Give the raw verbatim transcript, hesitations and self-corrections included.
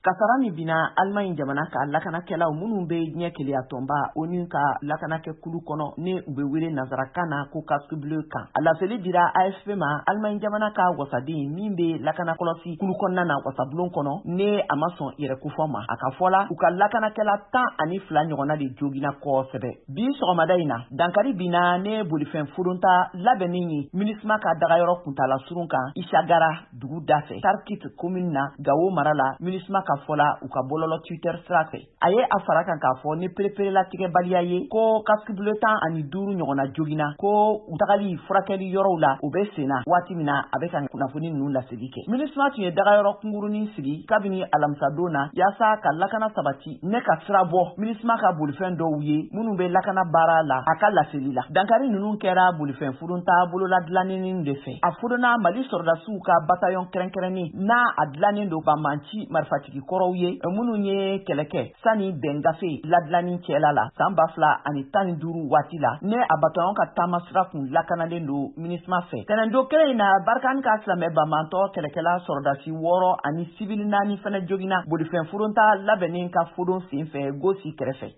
Kasara min bina Allemagne jamana ka lakanakɛlaw minnu bɛ ɲɛ keleya tɔnba ONU ka lakanakɛ kulu kɔnɔ ne u bɛ wele nazarakan na ko casque bleu kan. A lafeli dira A F P ma Allemagne jamana ka wasaden min bɛ lakana kɔlɔsi kulu kɔnɔna na wasabulon kɔnɔ ne a ma sɔn yɛrɛkufɔ ma. A ka fɔla u ka lakanakɛla tan ani fila ɲɔgɔnna de jogina kɔsɛbɛ. Bi sɔgɔmada in na dankari bina ne bolifɛn furunta labɛnnen ye MINUSMA ka dagayɔrɔ kuntala surun kan Ishagara dugu dafɛ Tarkit commune na Gawo mara la MINUSMA ka fɔla u ka bɔlɔlɔ Twitter sira fɛ. A ye a fara kan k'a fɔ ni pereperela tigɛbaliya ye ko casque bleu tan ani duuru ɲɔgɔnna jogina ko u tagali furakɛli yɔrɔw la u bɛ senna waati min na a bɛ ka kunnafoni ninnu laseli kɛ. MINUSMA tun ye dagayɔrɔ kungurunin sigi kabini alamisadon na yaasa ka lakana sabati ne ka sira bɔ MINUSMA ka bolifɛn dɔw ye minnu bɛ lakana baara la a ka laseli la. Dankari ninnu kɛra bolifɛn furunta bolola dilannen de fɛ. A furuna Mali sɔrɔdasiw ka bataillon kɛrɛnkɛrɛnnen n'a a dilannen don Bamanci marifatigi kɔrɔw ye minnu ye kɛlɛ kɛ sani bɛn gafe ladilanni cɛla la san ba fila ani tan ni duuru waati la ne a bataillon ka taama sira kun lakanalen don MINUSMA fɛ. Tɛnɛndo kelen in na Barikani ka silamɛ bamantɔ kɛlɛkɛla sɔrɔdasi wɔɔrɔ ani sivili naani fana jogina bolifɛn furunta labɛnnen ka fodon sen fɛ Gosi kɛrɛfɛ.